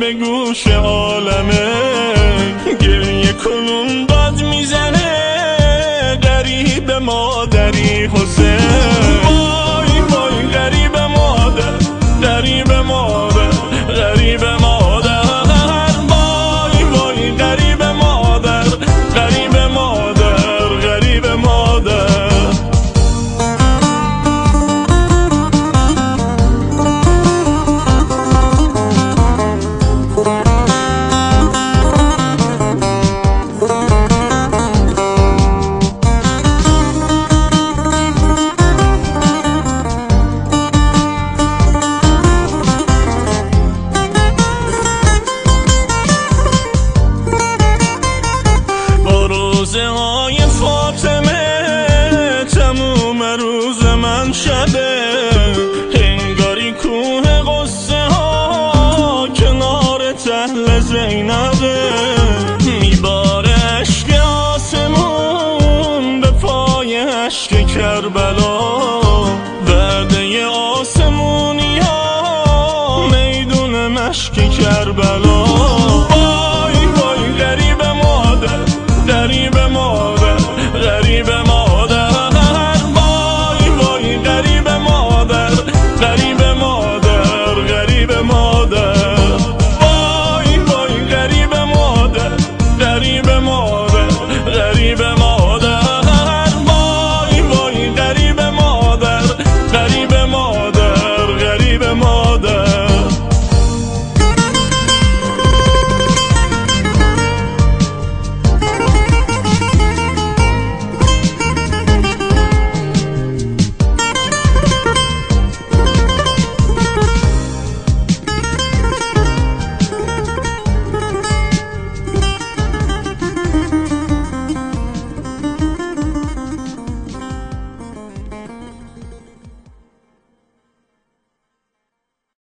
به گوش عالمه، گریه کنون باد میزنه غریب مادری حسین. وای وای غریب مادر، غریب مادر، غریب مادر. وای وای غریب مادر، غریب مادر، غریب مادر. روزه های فاطمه تموم روز من شبه، انگاری کوه قصه ها کنار تل زینبه. میباره اشک آسمون به پای اشک کربلا، وعده آسمونی ها میدون مشک کربلا.